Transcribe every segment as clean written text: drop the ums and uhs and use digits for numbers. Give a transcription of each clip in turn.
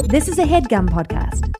This is a HeadGum podcast.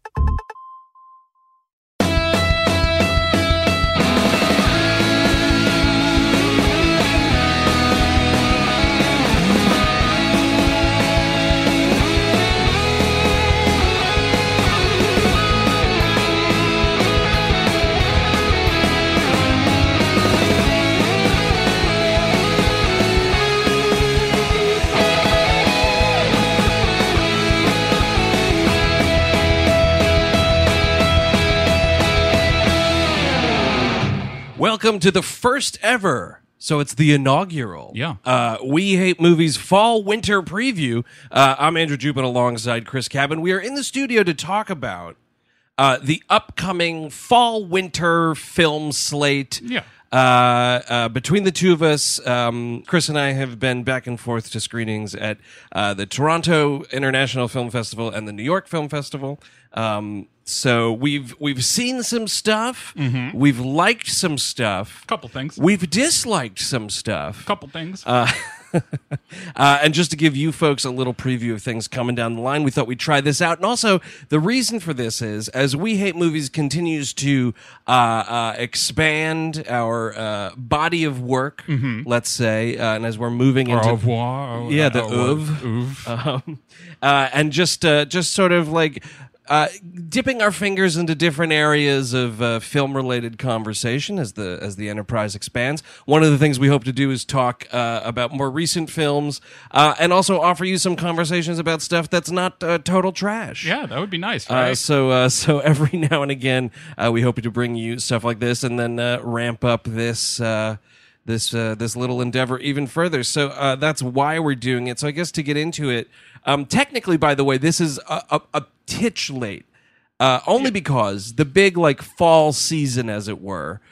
Welcome to the first ever, so it's the inaugural, We Hate Movies Fall-Winter Preview. I'm Andrew Jupin alongside Chris Cabin. We are in the studio to talk about the upcoming Fall-Winter film slate. Between the two of us, Chris and I have been back and forth to screenings at the Toronto International Film Festival and the New York Film Festival. So we've seen some stuff. Mm-hmm. We've liked some stuff. Couple things. We've disliked some stuff. Couple things. And just to give you folks a little preview of things coming down the line, we thought we'd try this out. And also, the reason for this is, as We Hate Movies continues to expand our body of work, let's say, and as we're moving into... Au revoir. The oeuvre. And just sort of like... dipping our fingers into different areas of film-related conversation as the enterprise expands. One of the things we hope to do is talk about more recent films and also offer you some conversations about stuff that's not total trash. Yeah, that would be nice, right? So every now and again, we hope to bring you stuff like this and then ramp up this little endeavor even further. So that's why we're doing it. So I guess to get into it, technically, by the way, this is a titch late, only because the big fall season, as it were,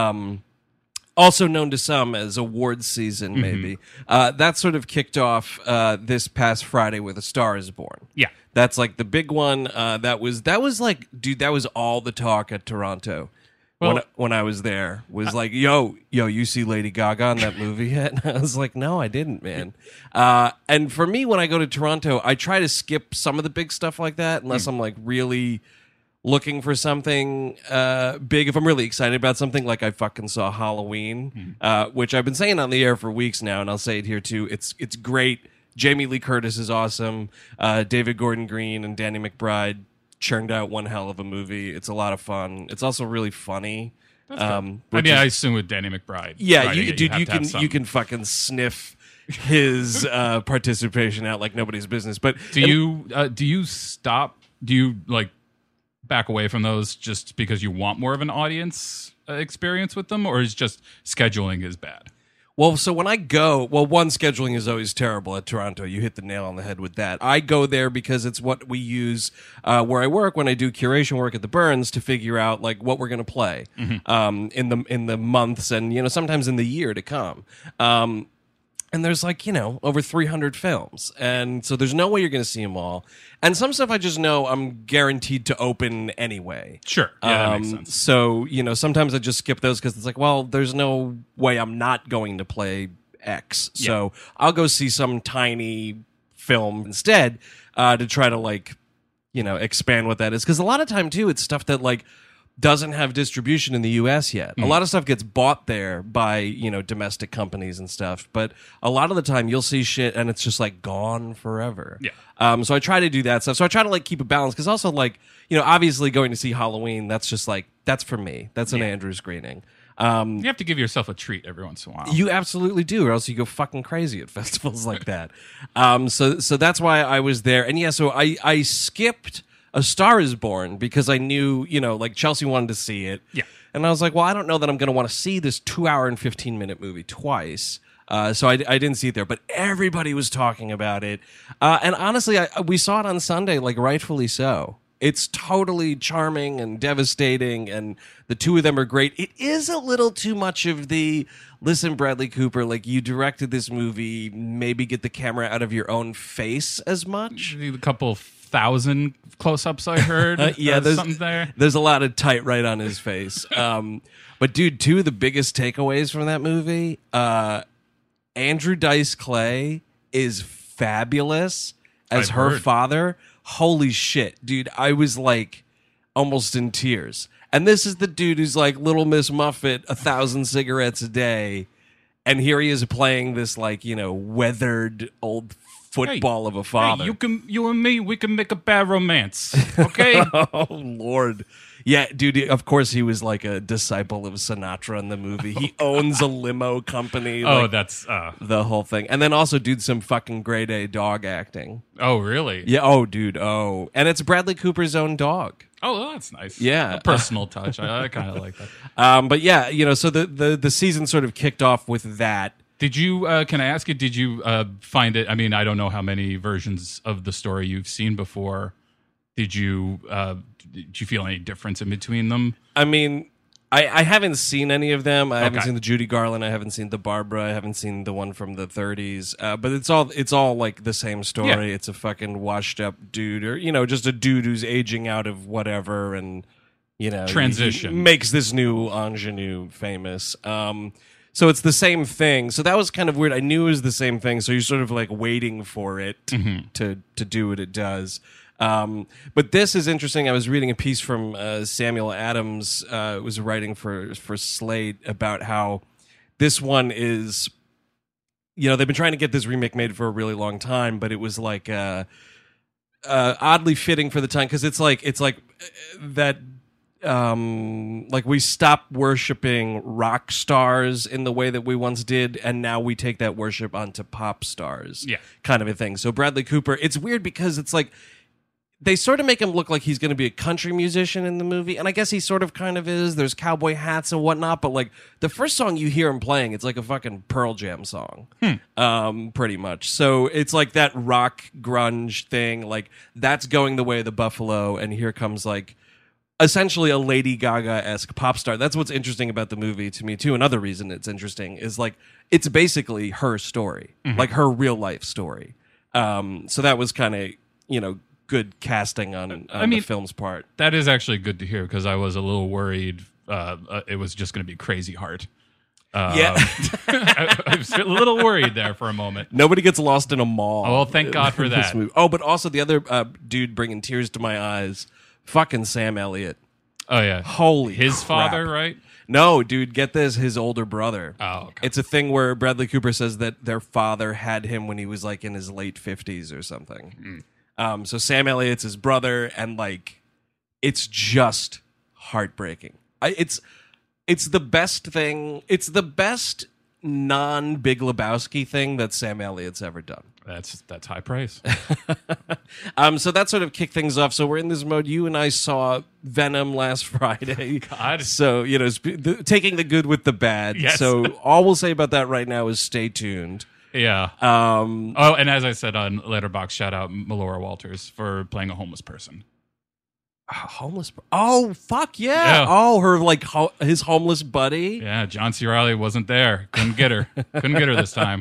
also known to some as awards season, maybe, that sort of kicked off this past Friday with A Star Is Born. Yeah, that's the big one. That was all the talk at Toronto. Well, when I was there, was yo, you see Lady Gaga in that movie yet? And I was like, no, I didn't, man. And for me, when I go to Toronto, I try to skip some of the big stuff like that, unless I'm really looking for something big. If I'm really excited about something, I fucking saw Halloween, which I've been saying on the air for weeks now, and I'll say it here too. It's great. Jamie Lee Curtis is awesome. David Gordon Green and Danny McBride churned out one hell of a movie. It's a lot of fun. It's also really funny. I assume with Danny McBride. Yeah, you can fucking sniff his participation out like nobody's business. But do you stop? Do you back away from those just because you want more of an audience experience with them, or is just scheduling is bad? Well, so when I go, one, scheduling is always terrible at Toronto. You hit the nail on the head with that. I go there because it's what we use where I work when I do curation work at the Burns to figure out what we're going to play in the months and sometimes in the year to come. And there's over 300 films. And so there's no way you're going to see them all. And some stuff I just know I'm guaranteed to open anyway. Sure. Yeah, that makes sense. So, sometimes I just skip those because it's there's no way I'm not going to play X. Yeah. So I'll go see some tiny film instead to try to expand what that is. Because a lot of time, too, it's stuff that doesn't have distribution in the U.S. yet. A lot of stuff gets bought there by, domestic companies and stuff. But a lot of the time you'll see shit and it's just gone forever. Yeah. So I try to do that stuff. So I try to keep a balance because also obviously going to see Halloween, that's just that's for me. That's an Andrew screening. You have to give yourself a treat every once in a while. You absolutely do, or else you go fucking crazy at festivals like that. So that's why I was there. And so I skipped A Star Is Born because I knew, Chelsea wanted to see it. Yeah. And I was like, well, I don't know that I'm going to want to see this 2 hour and 15-minute movie twice. So I didn't see it there, but everybody was talking about it. And honestly, we saw it on Sunday, rightfully so. It's totally charming and devastating, and the two of them are great. It is a little too much of the, listen, Bradley Cooper, you directed this movie, maybe get the camera out of your own face as much. A couple 1,000 close-ups I heard. There's something there. There's a lot of tight right on his face. But dude, two of the biggest takeaways from that movie, Andrew Dice Clay is fabulous as I've her heard. father. Holy shit, dude. I was like almost in tears. And this is the dude who's like Little Miss Muffet, 1,000 cigarettes a day. And here he is playing this like, weathered old football of a father. Hey, you and me, we can make a bad romance. Okay? Oh, Lord. Yeah, dude, of course he was like a disciple of Sinatra in the movie. He owns a limo company. Oh, like, that's the whole thing. And then also, dude, some fucking grade A dog acting. oh, really? Yeah, oh, dude, oh. And it's Bradley Cooper's own dog. Oh, well, that's nice. Yeah. A personal touch. I kind of like that. But yeah, so the season sort of kicked off with that. Did you, can I ask you, did you find it, I mean, I don't know how many versions of the story you've seen before. Did you feel any difference in between them? I mean, I haven't seen any of them. I haven't Okay. seen the Judy Garland. I haven't seen the Barbara. I haven't seen the one from the 30s. But it's all like the same story. Yeah. It's a fucking washed up dude, or just a dude who's aging out of whatever, and Transition. he makes this new ingenue famous. So it's the same thing. So that was kind of weird. I knew it was the same thing. So you're sort of like waiting for it to do what it does. But this is interesting. I was reading a piece from Samuel Adams, was writing for Slate, about how this one is, they've been trying to get this remake made for a really long time, but it was like oddly fitting for the time, because it's like that. Like we stopped worshiping rock stars in the way that we once did, and now we take that worship onto pop stars, kind of a thing. So Bradley Cooper, it's weird because it's like they sort of make him look like he's going to be a country musician in the movie, and I guess he sort of kind of is. There's cowboy hats and whatnot, but like the first song you hear him playing, it's like a fucking Pearl Jam song, pretty much. So it's like that rock grunge thing, like that's going the way of the Buffalo, and here comes like essentially a Lady Gaga-esque pop star. That's what's interesting about the movie to me too. Another reason it's interesting is like it's basically her story, like her real life story. So that was kind of good casting on the film's part. That is actually good to hear, because I was a little worried it was just going to be Crazy Heart. Yeah, I was a little worried there for a moment. nobody gets lost in a mall. Oh, well, thank God for in this that. movie. Oh, but also the other dude bringing tears to my eyes, fucking Sam Elliott. Oh, yeah. Holy His crap. father, right? No, dude, get this, his older brother. Oh, okay. It's a thing where Bradley Cooper says that their father had him when he was like in his late 50s or something. So Sam Elliott's his brother, and like it's just heartbreaking. It's the best thing. It's the best non-Big Lebowski thing that Sam Elliott's ever done. That's high praise. So that sort of kicked things off. So we're in this mode. You and I saw Venom last Friday. God. So, taking the good with the bad. Yes. So all we'll say about that right now is stay tuned. Yeah. Oh, and as I said on Letterboxd, shout out Melora Walters for playing a homeless person. Homeless. Oh, fuck yeah. Yeah. Oh, her like his homeless buddy. Yeah, John C. Reilly wasn't there. Couldn't get her. Couldn't get her this time.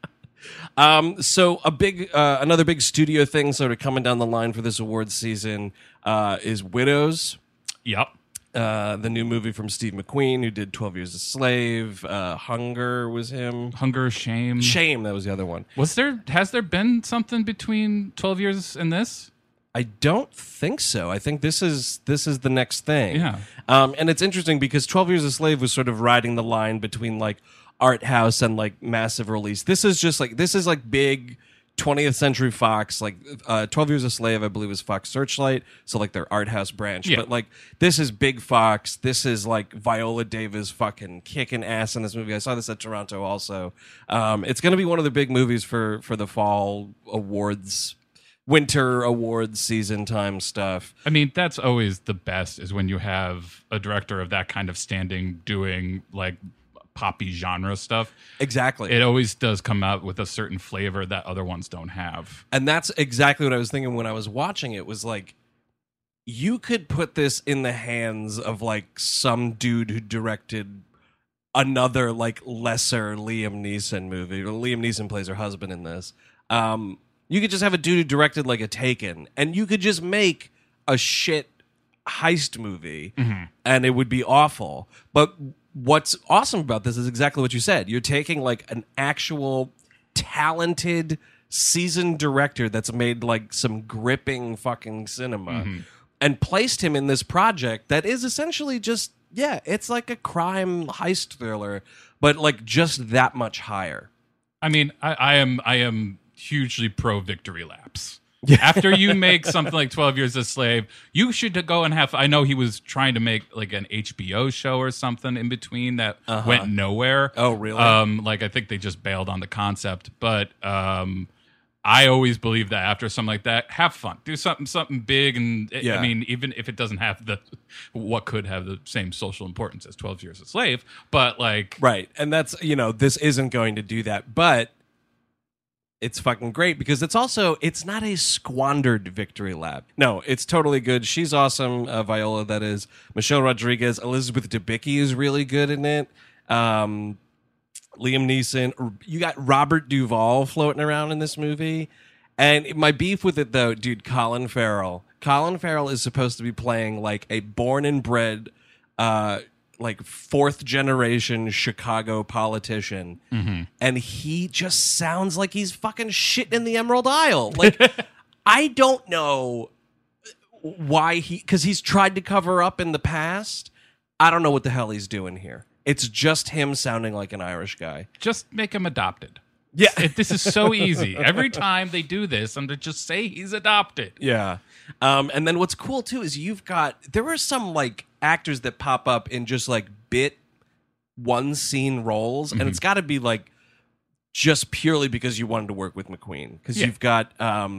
So another big studio thing sort of coming down the line for this awards season is Widows. Yep. The new movie from Steve McQueen, who did 12 Years a Slave. Hunger was him. Hunger, Shame. Shame, that was the other one. Has there been something between 12 Years and this? I don't think so. I think this is the next thing. Yeah. And it's interesting because 12 Years a Slave was sort of riding the line between like art house and like massive release. This is like big 20th Century Fox, like 12 Years a Slave, I believe, is Fox Searchlight, so like their art house branch. Yeah. But like this is big Fox. This is like Viola Davis fucking kicking ass in this movie. I saw this at Toronto also. It's going to be one of the big movies for the fall awards, winter awards season time stuff. I mean, that's always the best, is when you have a director of that kind of standing doing like poppy genre stuff. Exactly. It always does come out with a certain flavor that other ones don't have. And that's exactly what I was thinking when I was watching it, was like, you could put this in the hands of like some dude who directed another like lesser Liam Neeson movie. Liam Neeson plays her husband in this. You could just have a dude who directed like a Taken, and you could just make a shit heist movie, and it would be awful. But what's awesome about this is exactly what you said. You're taking like an actual talented seasoned director that's made like some gripping fucking cinema, and placed him in this project that is essentially just it's like a crime heist thriller, but like just that much higher. I mean, I am hugely pro victory laps. After you make something like 12 Years a Slave, you should go and have. I know he was trying to make like an HBO show or something in between that went nowhere. Oh, really? Like I think they just bailed on the concept. But I always believe that after something like that, have fun, do something big, and I mean, even if it doesn't have what could have the same social importance as 12 Years a Slave, but like right, and that's this isn't going to do that, but. It's fucking great because it's not a squandered victory lap. No, it's totally good. She's awesome. Viola, that is. Michelle Rodriguez. Elizabeth Debicki is really good in it. Liam Neeson. You got Robert Duvall floating around in this movie. And my beef with it, though, dude, Colin Farrell. Colin Farrell is supposed to be playing like a born and bred like fourth generation Chicago politician, and he just sounds like he's fucking shit in the Emerald Isle. Like, I don't know why because he's tried to cover up in the past. I don't know what the hell he's doing here. It's just him sounding like an Irish guy. Just make him adopted. Yeah. This is so easy. Every time they do this, I'm to just say he's adopted. Yeah. And then what's cool too is there were some like actors that pop up in just like bit one scene roles, and it's got to be like just purely because you wanted to work with McQueen, because you've got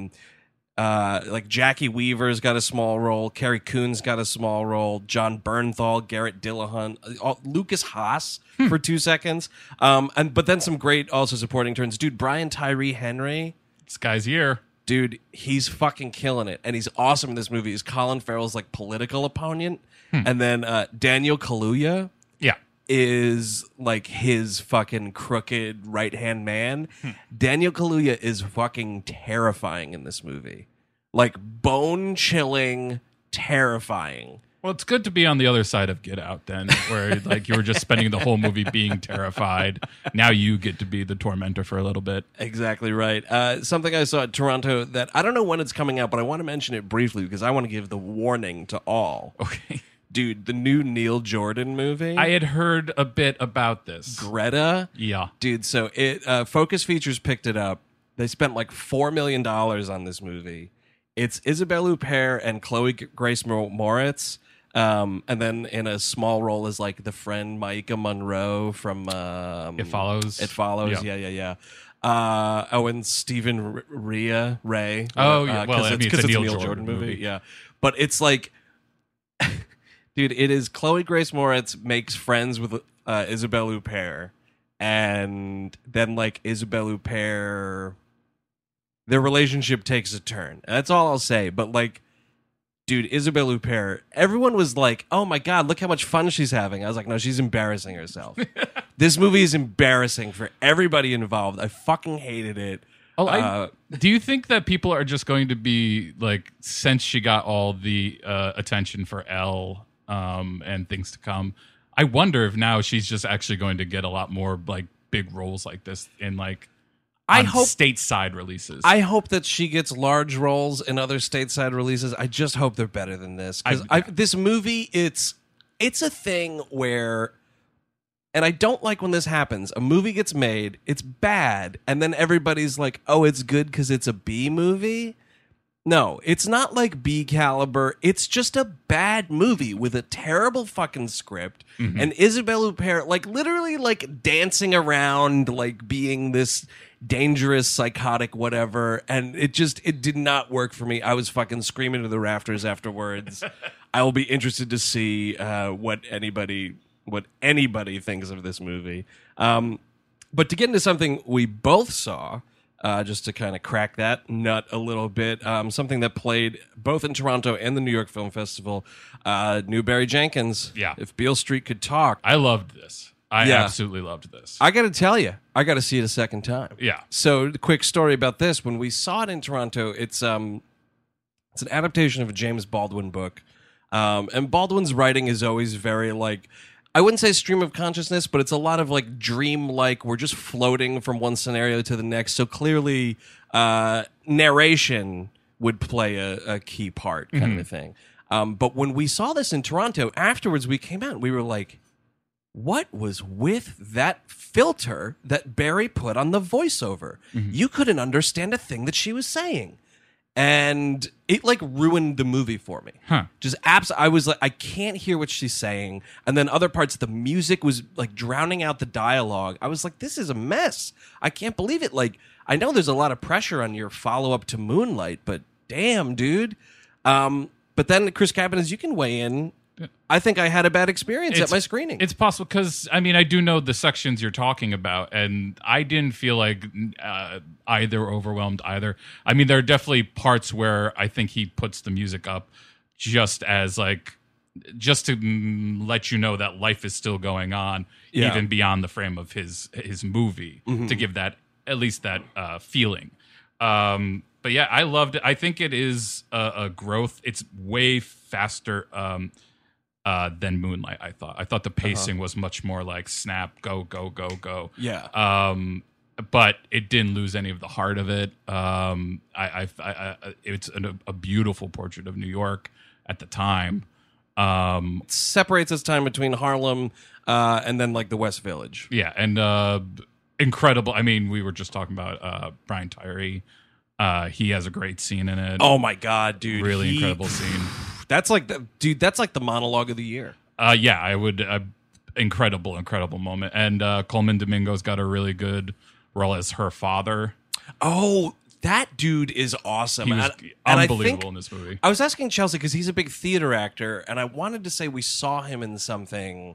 like Jackie Weaver's got a small role, Carrie Coon's got a small role, John Bernthal, Garrett Dillahunt, Lucas Haas for 2 seconds, but then some great also supporting turns. Dude, Brian Tyree Henry, this guy's here. Dude, he's fucking killing it, and he's awesome in this movie. He's Colin Farrell's like political opponent, and then Daniel Kaluuya is like his fucking crooked right-hand man. Daniel Kaluuya is fucking terrifying in this movie, like bone-chilling, terrifying. Well, it's good to be on the other side of Get Out then, where like you were just spending the whole movie being terrified. Now you get to be the tormentor for a little bit. Exactly right. Something I saw at Toronto that I don't know when it's coming out, but I want to mention it briefly because I want to give the warning to all. Okay. Dude, the new Neil Jordan movie. I had heard a bit about this. Greta? Yeah. Dude, so Focus Features picked it up. They spent like $4 million on this movie. It's Isabelle Huppert and Chloe Grace Moritz. And then in a small role is like the friend Maika Monroe from It Follows. It Follows, yeah. And Stephen Ray. Oh, yeah. Well, it's a Neil Jordan movie. Yeah. But it's like, dude, it is Chloe Grace Moritz makes friends with Isabelle Huppert. And then like Isabelle Huppert, their relationship takes a turn. And that's all I'll say. But like, dude, Isabelle Huppert, everyone was like, oh my God, look how much fun she's having. I was like, no, she's embarrassing herself. This movie is embarrassing for everybody involved. I fucking hated it. Do you think that people are just going to be like, since she got all the attention for Elle and things to come, I wonder if now she's just actually going to get a lot more like big roles like this in like stateside releases. I hope that she gets large roles in other stateside releases. I just hope they're better than this. Because this movie, it's a thing where, and I don't like when this happens, a movie gets made, it's bad, and then everybody's like, oh, it's good because it's a B movie? No, it's not like B caliber. It's just a bad movie with a terrible fucking script. And Isabelle Huppert, like literally like dancing around, like being this dangerous, psychotic, whatever. And it did not work for me. I was fucking screaming to the rafters afterwards. I will be interested to see what anybody thinks of this movie. But to get into something we both saw, just to kind of crack that nut a little bit, something that played both in Toronto and the New York Film Festival, Newberry Jenkins. Yeah. If Beale Street Could Talk. I loved this. I absolutely loved this. I got to tell you, I got to see it a second time. Yeah. So, the quick story about this: when we saw it in Toronto, it's an adaptation of a James Baldwin book, and Baldwin's writing is always very like I wouldn't say stream of consciousness, but it's a lot of like dream-like. We're just floating from one scenario to the next. So clearly, narration would play a key part, kind of a thing. But when we saw this in Toronto, afterwards we came out and we were like, what was with that filter that Barry put on the voiceover? You couldn't understand a thing that she was saying. And it like ruined the movie for me. Just I was like, I can't hear what she's saying. And then other parts, the music was like drowning out the dialogue. I was like, this is a mess. I can't believe it. Like, I know there's a lot of pressure on your follow-up to Moonlight, but damn, dude. But then, Chris Cabinets, you can weigh in. I think I had a bad experience at my screening. It's possible because, I mean, I do know the sections you're talking about, and I didn't feel like either overwhelmed either. I mean, there are definitely parts where I think he puts the music up just as like, just to let you know that life is still going on, even beyond the frame of his movie, to give that, at least that feeling. But yeah, I loved it. I think it is a growth. It's way faster than Moonlight, I thought the pacing was much more like snap, go, go, go, go. Yeah. But it didn't lose any of the heart of it. It's a beautiful portrait of New York at the time. It separates its time between Harlem and then like the West Village. Yeah, and incredible. I mean, we were just talking about Brian Tyree. He has a great scene in it. Oh my God, dude. Really incredible scene. That's like that's like the monologue of the year. Yeah, I would. Incredible moment. And Coleman Domingo's got a really good role as her father. Oh, that dude is awesome. He was unbelievable in this movie. I was asking Chelsea because he's a big theater actor, and I wanted to say we saw him in something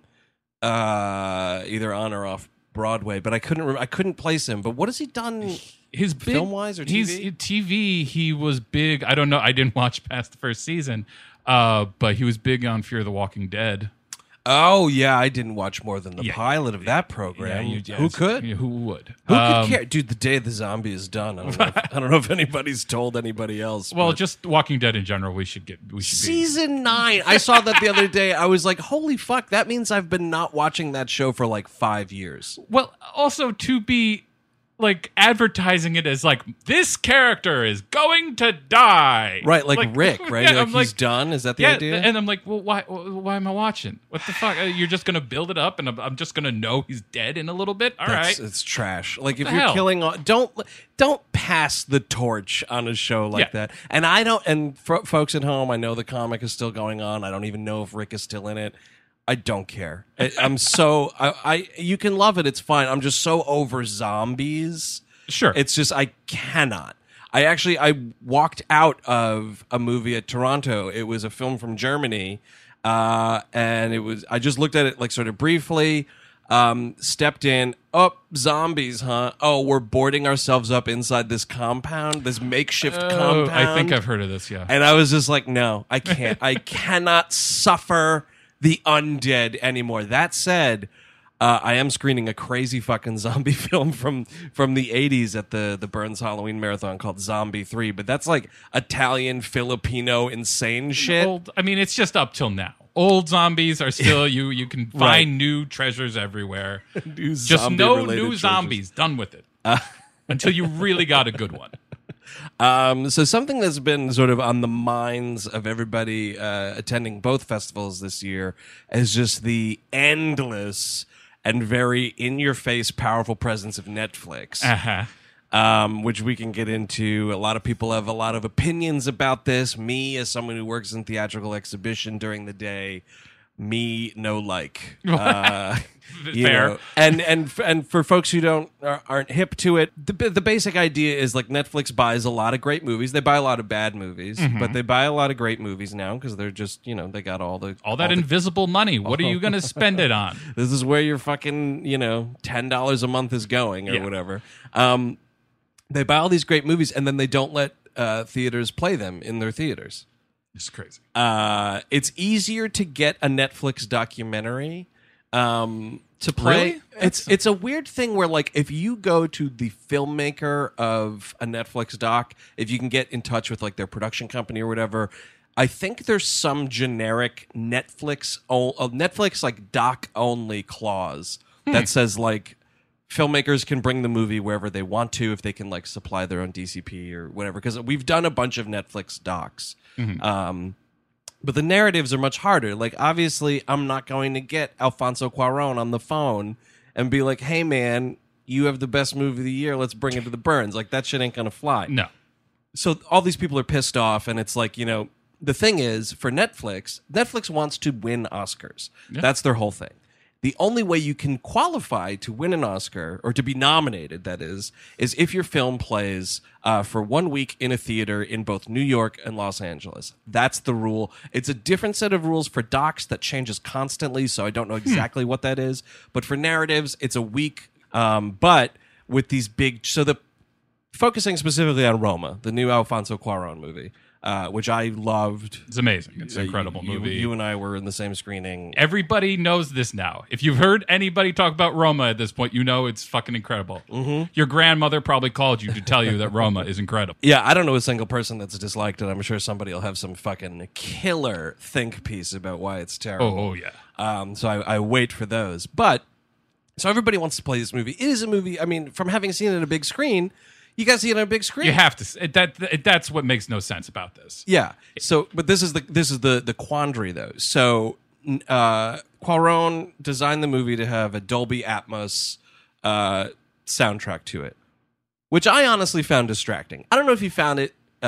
either on or off Broadway, but I couldn't place him. But what has he done? His film wise or TV? TV, he was big. I don't know. I didn't watch past the first season, but he was big on Fear the Walking Dead. Oh yeah, I didn't watch more than the pilot of that program. Who could? Who would? Who could care? Dude, the day the zombie is done. I don't know if anybody's told anybody else. Well, just Walking Dead in general, we should Season 9. I saw that the other day. I was like, holy fuck, that means I've been not watching that show for like 5 years. Well, also to be like advertising it as like this character is going to die, right? Like Rick, right? Yeah, like he's done. Is that the idea? And I'm like, well, why am I watching? What the fuck? You're just gonna build it up, and I'm just gonna know he's dead in a little bit. All right, it's trash. Like if you're killing, don't pass the torch on a show like that. And I don't. And folks at home, I know the comic is still going on. I don't even know if Rick is still in it. I don't care. I'm so you can love it. It's fine. I'm just so over zombies. Sure. It's just I cannot. I walked out of a movie at Toronto. It was a film from Germany, and I just looked at it like sort of briefly. Stepped in. Oh, zombies, huh? Oh, we're boarding ourselves up inside this compound, this makeshift compound. I think I've heard of this. Yeah. And I was just like, no, I can't. I cannot suffer the undead anymore. That said, I am screening a crazy fucking zombie film from the 80s at the Burns Halloween Marathon called Zombie 3, but that's like Italian, Filipino, insane shit. I mean, it's just up till now. Old zombies are still, you can find new treasures everywhere. Just no new zombies. Done with it. Until you really got a good one. So something that's been sort of on the minds of everybody attending both festivals this year is just the endless and very in-your-face powerful presence of Netflix, which we can get into. A lot of people have a lot of opinions about this. Me, as someone who works in theatrical exhibition during the day, me no like. Fair. And for folks who aren't hip to it, the basic idea is like Netflix buys a lot of great movies. They buy a lot of bad movies, but they buy a lot of great movies now because they're just they got all that invisible money. What are you going to spend it on? This is where your fucking $10 a month is going or whatever. They buy all these great movies and then they don't let theaters play them in their theaters. It's crazy. It's easier to get a Netflix documentary to play. Really? It's a weird thing where like if you go to the filmmaker of a Netflix doc, if you can get in touch with like their production company or whatever, I think there's some generic Netflix like doc only clause that says like filmmakers can bring the movie wherever they want to if they can like supply their own DCP or whatever. Because we've done a bunch of Netflix docs, but the narratives are much harder. Like obviously, I'm not going to get Alfonso Cuarón on the phone and be like, "Hey man, you have the best movie of the year. Let's bring it to the Burns." Like that shit ain't gonna fly. No. So all these people are pissed off, and it's like, you know, the thing is for Netflix wants to win Oscars. Yeah. That's their whole thing. The only way you can qualify to win an Oscar or to be nominated, that is if your film plays for 1 week in a theater in both New York and Los Angeles. That's the rule. It's a different set of rules for docs that changes constantly, so I don't know exactly what that is. But for narratives, it's a week. But with these focusing specifically on Roma, the new Alfonso Cuarón movie, which I loved. It's amazing. It's an incredible movie. You and I were in the same screening. Everybody knows this now. If you've heard anybody talk about Roma at this point, you know it's fucking incredible. Mm-hmm. Your grandmother probably called you to tell you that Roma is incredible. Yeah, I don't know a single person that's disliked it. I'm sure somebody will have some fucking killer think piece about why it's terrible. Oh yeah. So I wait for those. But, so everybody wants to play this movie. It is a movie, I mean, from having seen it on a big screen, you guys see it on a big screen. You have to. That's what makes no sense about this. Yeah. So, but this is the quandary though. So, Cuarón designed the movie to have a Dolby Atmos soundtrack to it, which I honestly found distracting. I don't know if you found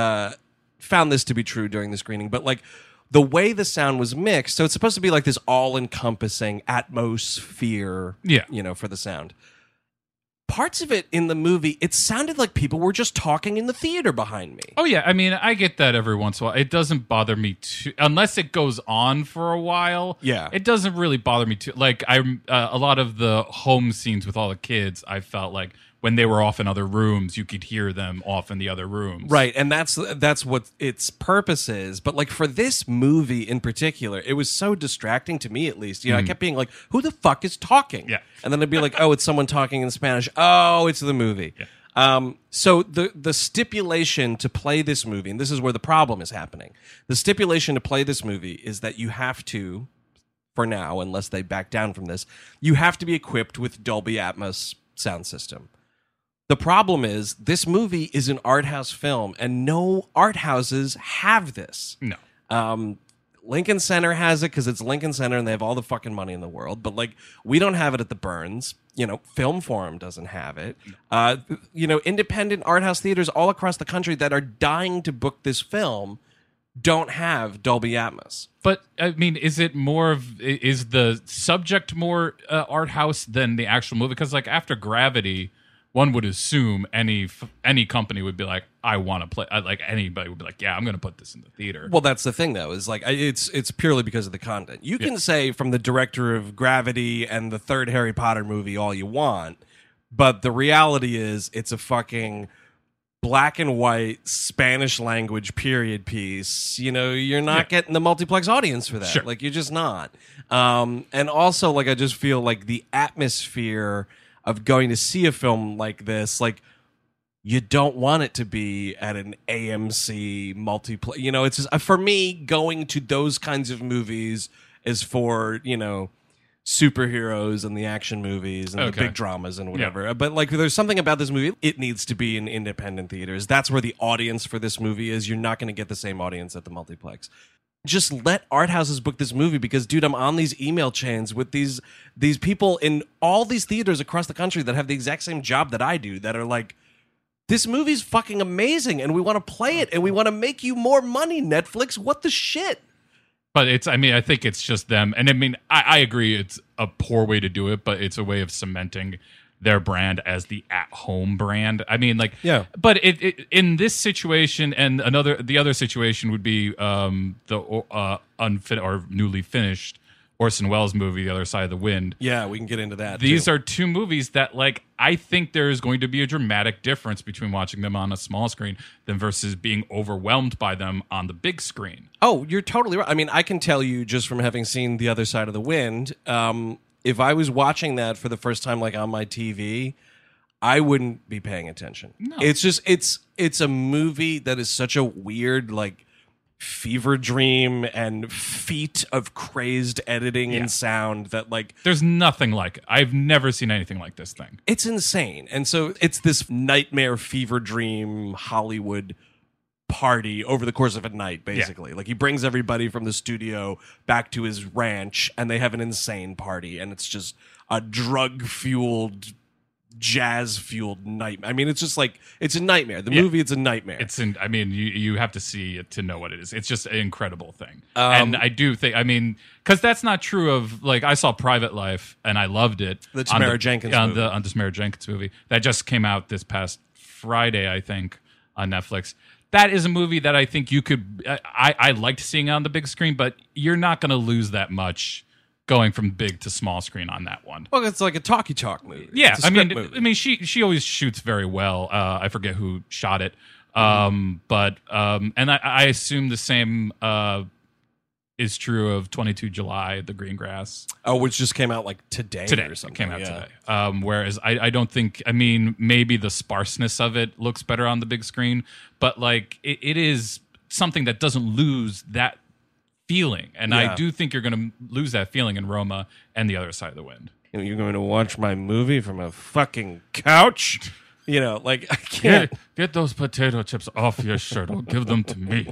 this to be true during the screening, but like the way the sound was mixed. So it's supposed to be like this all-encompassing atmosphere. Yeah. You know, for the sound. Parts of it in the movie, it sounded like people were just talking in the theater behind me. Oh, yeah. I mean, I get that every once in a while. It doesn't bother me too, unless it goes on for a while. Yeah. It doesn't really bother me too. Like, a lot of the home scenes with all the kids, I felt like when they were off in other rooms, you could hear them off in the other rooms. Right, and that's what its purpose is. But like for this movie in particular, it was so distracting to me, at least. You know, I kept being like, "Who the fuck is talking?" Yeah, and then I'd be like, "Oh, it's someone talking in Spanish." Oh, it's the movie. Yeah. So the stipulation to play this movie, and this is where the problem is happening. The stipulation to play this movie is that you have to, for now, unless they back down from this, you have to be equipped with Dolby Atmos sound system. The problem is this movie is an art house film, and no art houses have this. No. Lincoln Center has it because it's Lincoln Center and they have all the fucking money in the world. But like, we don't have it at the Burns. You know, Film Forum doesn't have it. You know, independent art house theaters all across the country that are dying to book this film don't have Dolby Atmos. But I mean, is the subject more art house than the actual movie? Because like after Gravity, one would assume any company would be like, I want to play. Like anybody would be like, yeah, I'm going to put this in the theater. Well, that's the thing, though, is like it's purely because of the content. You can say from the director of Gravity and the third Harry Potter movie all you want, but the reality is it's a fucking black and white Spanish language period piece. You know, you're not getting the multiplex audience for that. Sure. Like, you're just not. And also, like, I just feel like the atmosphere of going to see a film like this, like, you don't want it to be at an AMC multiplex. You know, it's just, for me, going to those kinds of movies is for, you know, superheroes and the action movies and the big dramas and whatever. Yeah. But like, there's something about this movie, it needs to be in independent theaters. That's where the audience for this movie is. You're not going to get the same audience at the multiplex. Just let art houses book this movie because, dude, I'm on these email chains with these people in all these theaters across the country that have the exact same job that I do, that are like, this movie's fucking amazing and we want to play it and we want to make you more money, Netflix. What the shit? But I think it's just them. And I mean, I agree it's a poor way to do it, but it's a way of cementing their brand as the at-home brand. I mean, like, yeah. But it in this situation, and the other situation would be the unfit or newly finished Orson Welles movie, The Other Side of the Wind. Yeah, we can get into that. These are two movies that, like, I think there is going to be a dramatic difference between watching them on a small screen than versus being overwhelmed by them on the big screen. Oh, you're totally right. I mean, I can tell you just from having seen The Other Side of the Wind, if I was watching that for the first time, like on my TV, I wouldn't be paying attention. No. It's just it's a movie that is such a weird, like, fever dream and feat of crazed editing and sound that like there's nothing like it. I've never seen anything like this thing. it's insane. And so it's this nightmare fever dream Hollywood party over the course of a night, basically. Like he brings everybody from the studio back to his ranch and they have an insane party, and it's just a drug-fueled, jazz-fueled nightmare. I mean, it's just like it's a nightmare. The movie, it's a nightmare. You have to see it to know what it is. It's just an incredible thing. And I do think, because that's not true of, like, I saw Private Life and I loved it. The Tamara Jenkins movie. On the Tamara Jenkins movie. That just came out this past Friday, I think, on Netflix. That is a movie that I think you could, I liked seeing on the big screen, but you're not going to lose that much going from big to small screen on that one. Well, it's like a talkie-talk movie. Yeah, It's a script movie. She always shoots very well. I forget who shot it, and I assume the same is true of 22 July, The Green Grass. Oh, which just came out like today or something. It came out today. Whereas I don't think, maybe the sparseness of it looks better on the big screen, but like it is something that doesn't lose that feeling. And I do think you're going to lose that feeling in Roma and The Other Side of the Wind. You're going to watch my movie from a fucking couch? Like I can't. Get those potato chips off your shirt. I'll give them to me.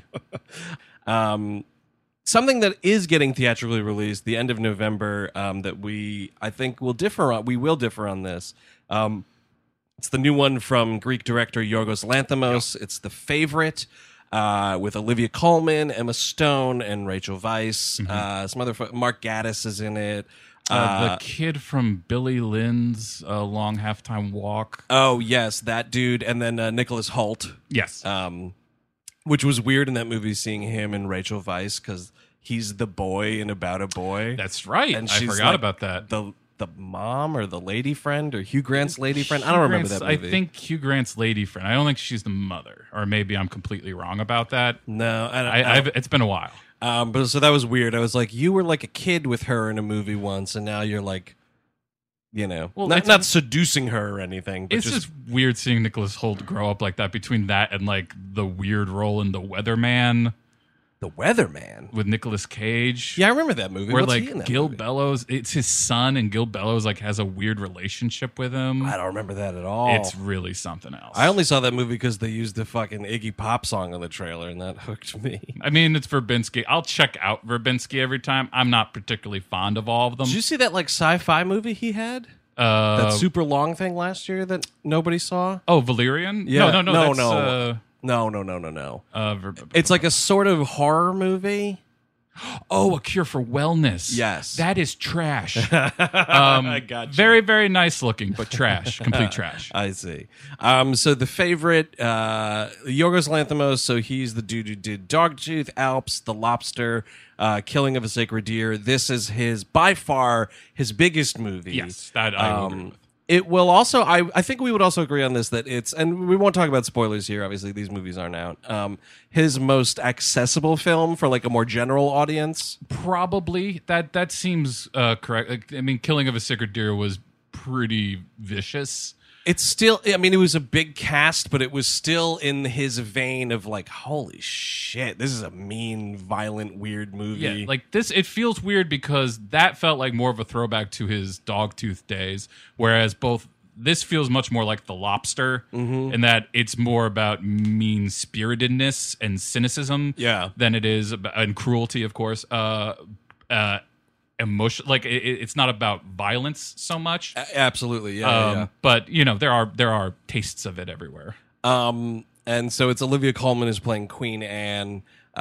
Something that is getting theatrically released the end of November that I think will differ on. We will differ on this. It's the new one from Greek director Yorgos Lanthimos. Yep. It's The Favorite with Olivia Colman, Emma Stone, and Rachel Weisz. Some other Mark Gatiss is in it. The kid from Billy Lynn's Long Halftime Walk. Oh yes, that dude, and then Nicholas Hoult. Yes. Which was weird in that movie, seeing him and Rachel Weisz, because he's the boy in About a Boy. That's right. And I forgot about that. The mom or the lady friend or Hugh Grant's lady friend. I don't remember that movie. I think Hugh Grant's lady friend. I don't think she's the mother, or maybe I'm completely wrong about that. No, it's been a while. But so that was weird. I was like, you were like a kid with her in a movie once, and now you're like, not seducing her or anything. But it's just weird seeing Nicholas Hoult grow up like that, between that and like the weird role in The Weatherman. The Weatherman with Nicolas Cage. Yeah, I remember that movie. Where What's like he in that Gil movie? Bellows, it's his son, and Gil Bellows like has a weird relationship with him. I don't remember that at all. It's really something else. I only saw that movie because they used the fucking Iggy Pop song on the trailer, and that hooked me. It's Verbinski. I'll check out Verbinski every time. I'm not particularly fond of all of them. Did you see that like sci-fi movie he had? That super long thing last year that nobody saw? Oh, Valerian? Yeah. No. No. It's like a sort of horror movie. Oh, A Cure for Wellness. Yes. That is trash. I got you. Very, very nice looking, but trash. Complete trash. I see. So The Favorite, Yorgos Lanthimos, so he's the dude who did Dogtooth, Alps, The Lobster, Killing of a Sacred Deer. This is by far his biggest movie. Yes, that I will agree with. It will also, I think we would also agree on this, that it's, and we won't talk about spoilers here, obviously these movies aren't out, his most accessible film for like a more general audience. Probably. That seems correct. Killing of a Sacred Deer was pretty vicious. It's still, it was a big cast, but it was still in his vein of like, holy shit, this is a mean, violent, weird movie. Yeah, like this, it feels weird because that felt like more of a throwback to his Dogtooth days, whereas this feels much more like The Lobster, in that it's more about mean-spiritedness and cynicism than it is about, and cruelty, of course. Emotion, like it's not about violence so much. Absolutely, yeah. But there are tastes of it everywhere. And so it's Olivia Colman is playing Queen Anne,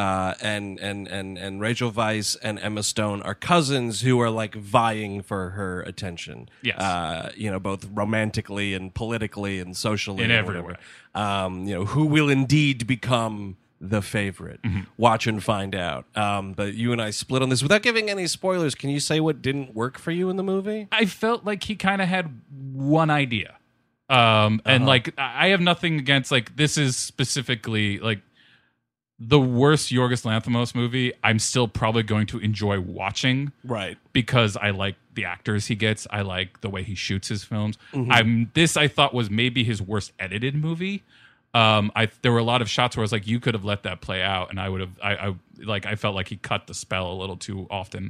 and Rachel Weisz and Emma Stone are cousins who are like vying for her attention. Yes, both romantically and politically and socially in and every way. Who will indeed become the favorite. Watch and find out. But you and I split on this. Without giving any spoilers, can you say what didn't work for you in the movie? I felt like he kind of had one idea. And like, I have nothing against, like, this is specifically like the worst Yorgos Lanthimos movie I'm still probably going to enjoy watching. Right. Because I like the actors he gets. I like the way he shoots his films. This I thought was maybe his worst edited movie. there were a lot of shots where I was like, you could have let that play out, and I would have. I felt like he cut the spell a little too often.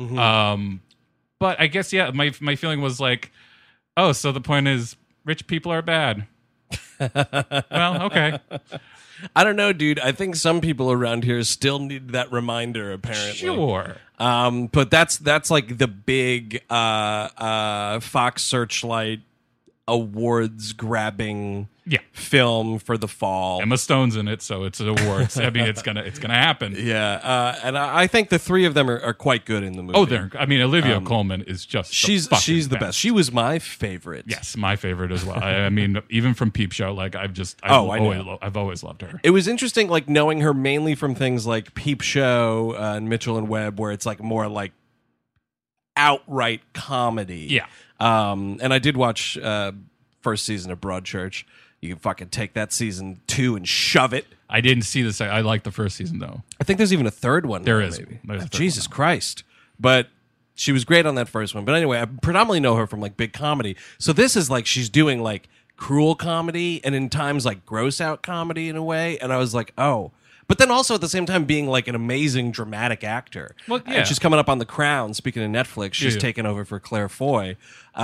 But I guess my feeling was like, oh, so the point is rich people are bad. Well, okay. I don't know, dude. I think some people around here still need that reminder, apparently. Sure. But that's like the big Fox Searchlight awards grabbing film for the fall. Emma Stone's in it, so it's awards. I mean, it's gonna happen. Yeah, and I think the three of them are quite good in the movie. Oh, Olivia Colman is just she's the best. She was my favorite. Yes, my favorite as well. I mean, even from Peep Show, like I've always loved her. It was interesting, like knowing her mainly from things like Peep Show and Mitchell and Webb, where it's like more like outright comedy. Yeah. And I did watch first season of Broadchurch. You can fucking take that season 2 and shove it. I didn't see this. I like the first season though. I think there's even a third one. There now, is. Maybe. There's a third Jesus one now. Christ! But she was great on that first one. But anyway, I predominantly know her from like big comedy. So this is like she's doing like cruel comedy and in times like gross out comedy in a way. And I was like, oh. But then also at the same time being like an amazing dramatic actor. Well, yeah. And she's coming up on The Crown. Speaking of Netflix, she's taken over for Claire Foy.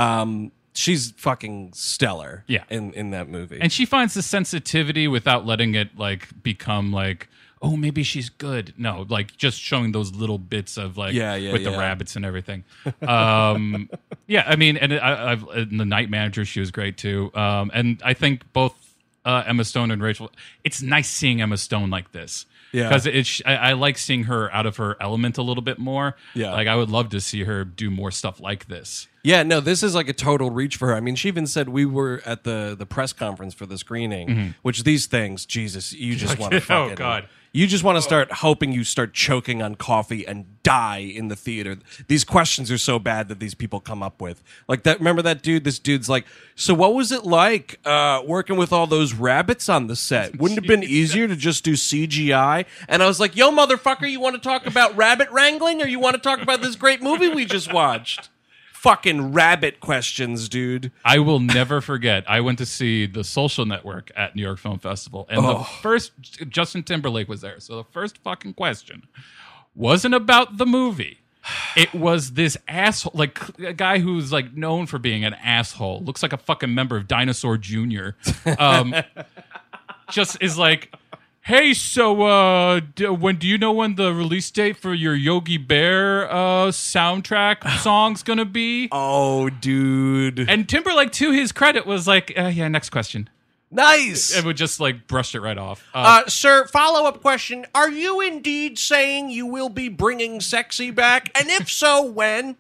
She's fucking stellar in that movie. And she finds the sensitivity without letting it like become like, oh, maybe she's good. No, like just showing those little bits of like with the rabbits and everything. I mean, and I've in The Night Manager, she was great too. And I think both Emma Stone and Rachel, it's nice seeing Emma Stone like this. Yeah. Because I like seeing her out of her element a little bit more. Yeah. Like I would love to see her do more stuff like this. Yeah, no, this is like a total reach for her. I mean, she even said we were at the press conference for the screening, which these things, Jesus, you just want to fucking... Oh, God. You just want to start hoping you start choking on coffee and die in the theater. These questions are so bad that these people come up with. Like that. Remember that dude? This dude's like, so what was it like working with all those rabbits on the set? Wouldn't it have been easier to just do CGI? And I was like, yo, motherfucker, you want to talk about rabbit wrangling or you want to talk about this great movie we just watched? Fucking rabbit questions, dude. I will never forget. I went to see The Social Network at New York Film Festival, and the first Justin Timberlake was there. So the first fucking question wasn't about the movie. It was this asshole, like a guy who's like known for being an asshole. Looks like a fucking member of Dinosaur Jr. Just is like, hey, so do you know when the release date for your Yogi Bear soundtrack song's gonna be? Oh, dude. And Timberlake, to his credit, was like, yeah, next question. Nice. And would just like brushed it right off. Sir, follow-up question. Are you indeed saying you will be bringing sexy back? And if so, when?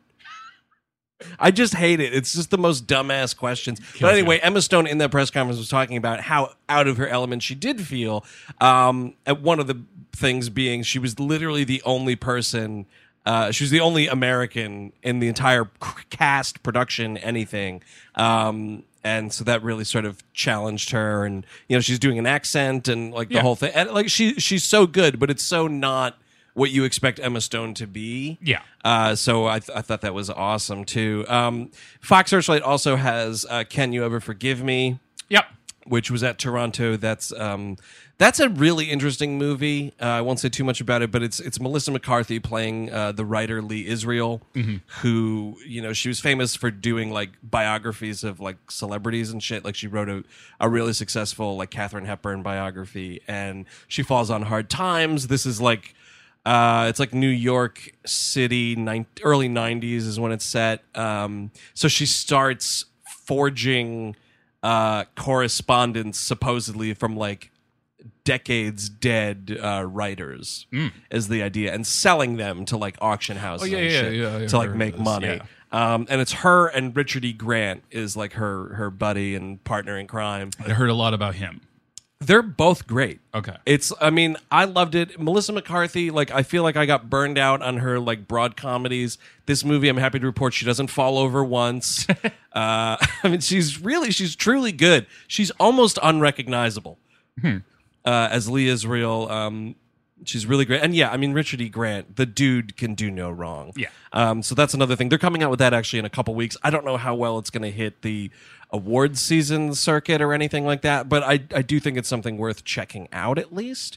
I just hate it. It's just the most dumbass questions. But anyway, Emma Stone in that press conference was talking about how out of her element she did feel. At one of the things being she was literally the only person, she was the only American in the entire cast, production, anything. And so that really sort of challenged her. And, you know, she's doing an accent and like the whole thing. And like she's so good, but it's so not what you expect Emma Stone to be. Yeah. So I thought that was awesome too. Fox Searchlight also has Can You Ever Forgive Me? Yep. Which was at Toronto. That's a really interesting movie. I won't say too much about it, but it's Melissa McCarthy playing the writer Lee Israel, who, you know, she was famous for doing like biographies of like celebrities and shit. Like she wrote a really successful like Katharine Hepburn biography, and she falls on hard times. This is like it's like New York City, early 90s is when it's set. So she starts forging correspondence supposedly from like decades dead writers is the idea, and selling them to like auction houses and shit to like make money. And it's her and Richard E. Grant is like her buddy and partner in crime. I heard a lot about him. They're both great. Okay. I loved it. Melissa McCarthy, like, I feel like I got burned out on her, like, broad comedies. This movie, I'm happy to report she doesn't fall over once. I mean, she's truly good. She's almost unrecognizable as Lee Israel. She's really great. And yeah, I mean, Richard E. Grant, the dude can do no wrong. Yeah. So that's another thing. They're coming out with that actually in a couple weeks. I don't know how well it's going to hit the awards season circuit or anything like that, but I do think it's something worth checking out at least.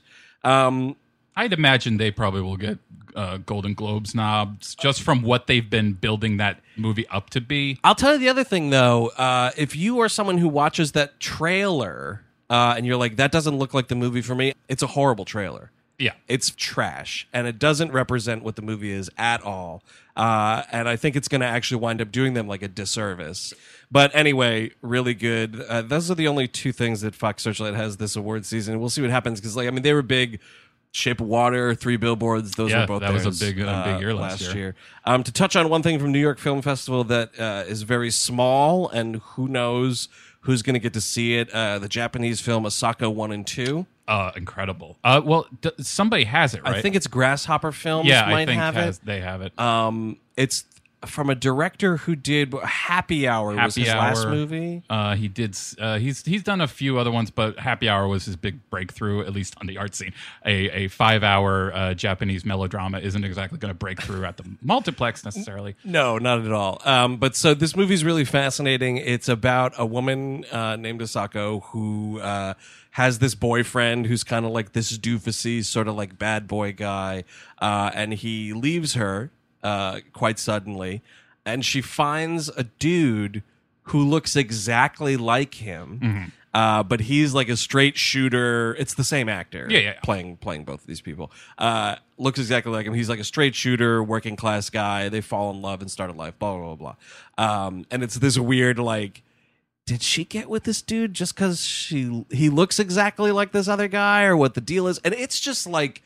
I'd imagine they probably will get Golden Globes knobs just from what they've been building that movie up to be. I'll tell you the other thing, though. If you are someone who watches that trailer and you're like, that doesn't look like the movie for me, it's a horrible trailer. Yeah. It's trash, and it doesn't represent what the movie is at all. And I think it's going to actually wind up doing them like a disservice. But anyway, really good. Those are the only two things that Fox Searchlight has this award season. We'll see what happens because, like, I mean, they were big. Shape of Water, 3 Billboards, those were both that was theirs, a big year last year. To touch on one thing from New York Film Festival that is very small, and who knows who's going to get to see it, the Japanese film Asako 1 and 2. Incredible. Somebody has it, right? I think it's Grasshopper Films might have it. They have it. It's from a director who did Happy Hour was his last movie. He did. He's done a few other ones, but Happy Hour was his big breakthrough, at least on the art scene. A 5-hour Japanese melodrama isn't exactly going to break through at the multiplex necessarily. No, not at all. But so this movie's really fascinating. It's about a woman named Asako who has this boyfriend who's kind of like this doofusy, sort of like bad boy guy, and he leaves her quite suddenly, and she finds a dude who looks exactly like him, but he's like a straight shooter. It's the same actor, playing both of these people. Looks exactly like him. He's like a straight shooter, working class guy. They fall in love and start a life. Blah blah blah. And it's this weird like, did she get with this dude just because he looks exactly like this other guy, or what the deal is? And it's just like.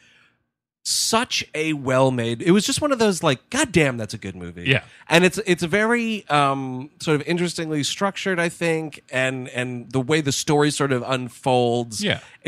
Such a well-made. It was just one of those like, God damn, that's a good movie. Yeah, and it's very sort of interestingly structured, I think, and the way the story sort of unfolds,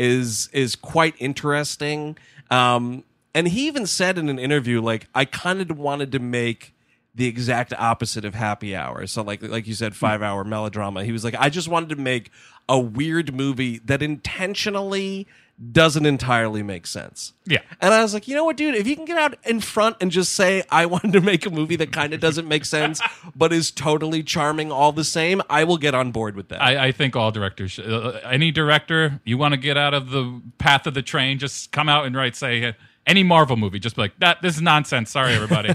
is quite interesting. And he even said in an interview, like, I kind of wanted to make the exact opposite of Happy Hour. So like you said, 5-hour melodrama. He was like, I just wanted to make a weird movie that intentionally doesn't entirely make sense. Yeah. And I was like, you know what, dude, if you can get out in front and just say, I wanted to make a movie that kind of doesn't make sense, but is totally charming all the same, I will get on board with that. I think all directors, any director, you want to get out of the path of the train, just come out and say, any Marvel movie, just be like, this is nonsense. Sorry, everybody.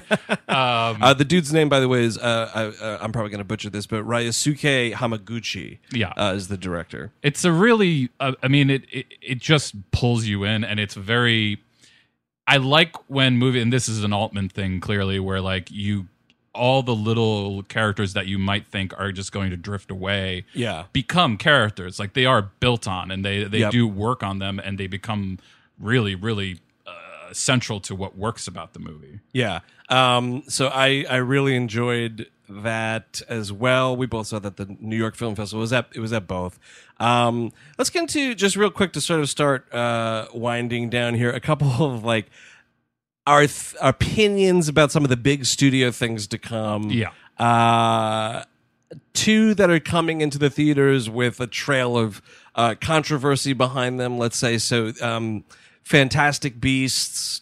The dude's name, by the way, is I'm probably going to butcher this, but Ryosuke Hamaguchi is the director. It's a really, I mean, it just pulls you in, and it's very. I like when movie, and this is an Altman thing, clearly, where like all the little characters that you might think are just going to drift away, become characters. Like they are built on, and they do work on them, and they become really, really. Central to what works about the movie. Yeah. So I really enjoyed that as well. We both saw that the New York Film Festival was at both. Let's get into just real quick to sort of start winding down here. A couple of like our opinions about some of the big studio things to come. Yeah. Two that are coming into the theaters with a trail of controversy behind them. Let's say so. Fantastic Beasts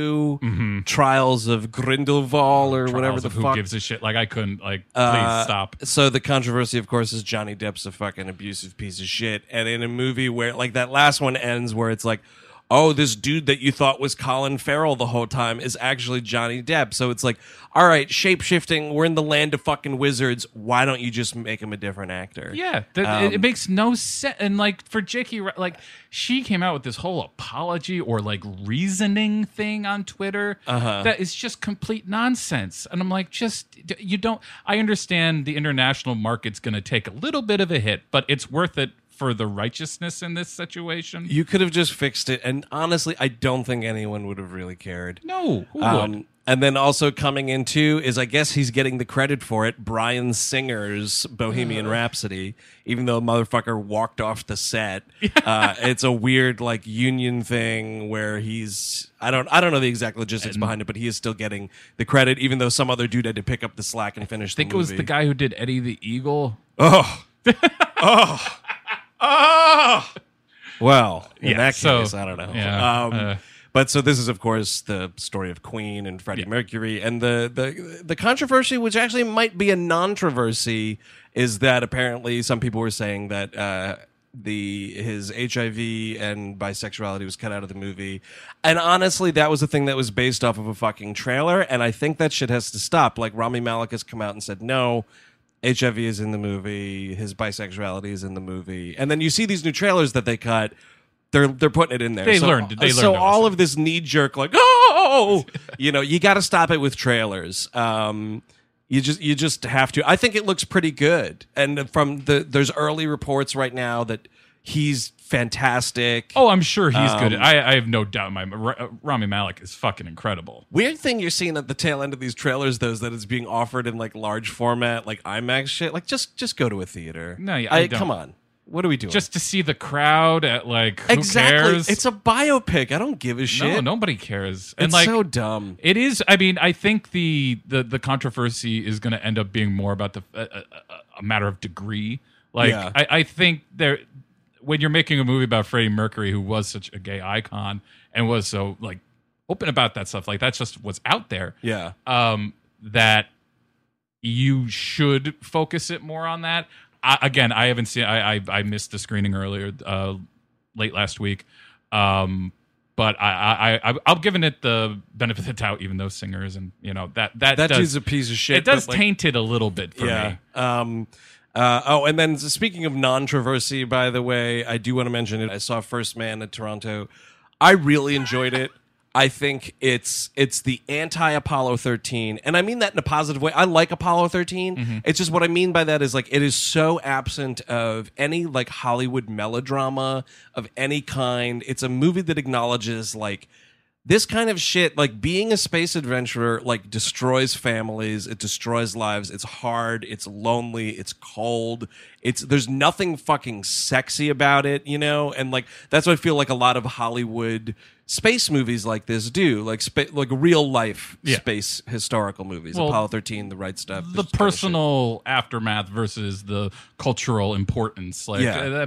2, Trials of Grindelwald, or whatever the fuck. Who gives a shit? Like, I couldn't, like, please stop. So the controversy, of course, is Johnny Depp's a fucking abusive piece of shit. And in a movie where, like, that last one ends where it's like, oh, this dude that you thought was Colin Farrell the whole time is actually Johnny Depp. So it's like, all right, shape-shifting, we're in the land of fucking wizards. Why don't you just make him a different actor? Yeah, it makes no sense. And like for J.K., like she came out with this whole apology or like reasoning thing on Twitter that is just complete nonsense. And I'm like, I understand the international market's going to take a little bit of a hit, but it's worth it for the righteousness in this situation. You could have just fixed it, and honestly, I don't think anyone would have really cared. No, who would? And then also coming into is, I guess he's getting the credit for it, Bryan Singer's Bohemian Rhapsody, even though the motherfucker walked off the set. It's a weird like union thing where he's I don't know the exact logistics behind it, but he is still getting the credit, even though some other dude had to pick up the slack and finish the movie. I think it was the guy who did Eddie the Eagle. Oh. Well, in that case, I don't know. Yeah, But so this is, of course, the story of Queen and Freddie Mercury, and the controversy, which actually might be a non-controversy, is that apparently some people were saying that his HIV and bisexuality was cut out of the movie, and honestly, that was a thing that was based off of a fucking trailer, and I think that shit has to stop. Like Rami Malek has come out and said no. HIV is in the movie. His bisexuality is in the movie, and then you see these new trailers that they cut. They're putting it in there. They learned. So all of this knee jerk, like oh, you got to stop it with trailers. You just have to. I think it looks pretty good, and there's early reports right now that he's fantastic. Oh, I'm sure he's good. I have no doubt. Rami Malek is fucking incredible. Weird thing you're seeing at the tail end of these trailers, though, is that it's being offered in like large format, like IMAX shit. Like just go to a theater. No, I don't. Come on. What are we doing? Just to see the crowd at like who exactly. cares? It's a biopic. I don't give a shit. No, nobody cares. It's and like so dumb. It is. I mean, I think the controversy is going to end up being more about a matter of degree. Like Yeah. I think when you're making a movie about Freddie Mercury, who was such a gay icon and was so like open about that stuff, like that's just what's out there. Yeah. That you should focus it more on that. Again, I haven't seen. I missed the screening earlier, late last week. But I'm giving it the benefit of the doubt, even though singers and that dude's a piece of shit. It does but, like, taint it a little bit for me. And then speaking of non-controversy, by the way, I do want to mention it. I saw First Man at Toronto. I really enjoyed it. I think it's the anti-Apollo 13, and I mean that in a positive way. I like Apollo 13. Mm-hmm. It's just what I mean by that is like it is so absent of any like Hollywood melodrama of any kind. It's a movie that acknowledges like this kind of shit, like being a space adventurer, like destroys families, it destroys lives. It's hard, it's lonely, it's cold. There's nothing fucking sexy about it, and like that's what I feel like a lot of Hollywood space movies like this do, like real life space historical movies. Well, Apollo 13, The Right Stuff, the personal aftermath versus the cultural importance. Like, Yeah.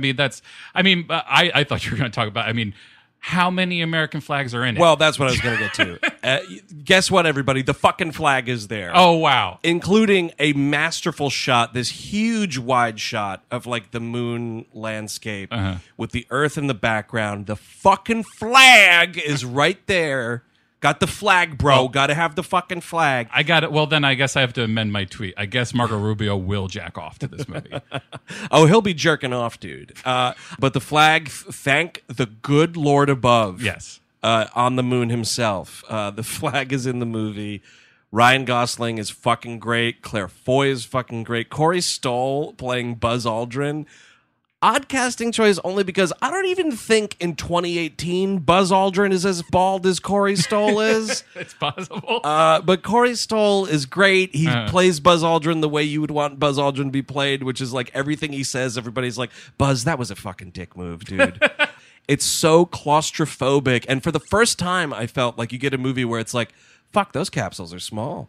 I thought you were going to talk about. I mean, how many American flags are in it? Well, that's what I was going to get to. Guess what, everybody? The fucking flag is there. Oh, wow. Including a masterful shot, this huge wide shot of like the moon landscape with the earth in the background. The fucking flag is right there. Got the flag, bro. Got to have the fucking flag. I got it. Well, then I guess I have to amend my tweet. I guess Marco Rubio will jack off to this movie. Oh, he'll be jerking off, dude. But the flag, thank the good Lord above. Yes. On the moon himself. The flag is in the movie. Ryan Gosling is fucking great. Claire Foy is fucking great. Corey Stoll playing Buzz Aldrin. Odd casting choice only because I don't even think in 2018 Buzz Aldrin is as bald as Corey Stoll is. It's possible. But Corey Stoll is great. He plays Buzz Aldrin the way you would want Buzz Aldrin to be played, which is like everything he says, everybody's like, Buzz, that was a fucking dick move, dude. It's so claustrophobic. And for the first time, I felt like you get a movie where it's like, fuck, those capsules are small.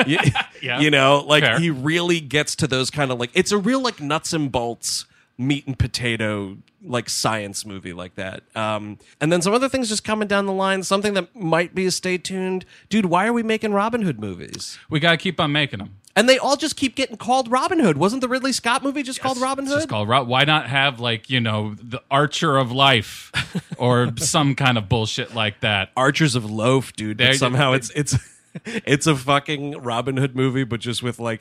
Yeah. Fair. He really gets to those kind of like, it's a real like nuts and bolts meat and potato like science movie like that. And then some other things just coming down the line, something that might be a stay tuned. Dude, why are we making Robin Hood movies? We got to keep on making them. And they all just keep getting called Robin Hood. Wasn't the Ridley Scott movie just called Robin Hood? It's just called Why not have like, the Archer of Life or some kind of bullshit like that? Archers of Loaf, dude. But somehow it's a fucking Robin Hood movie, but just with like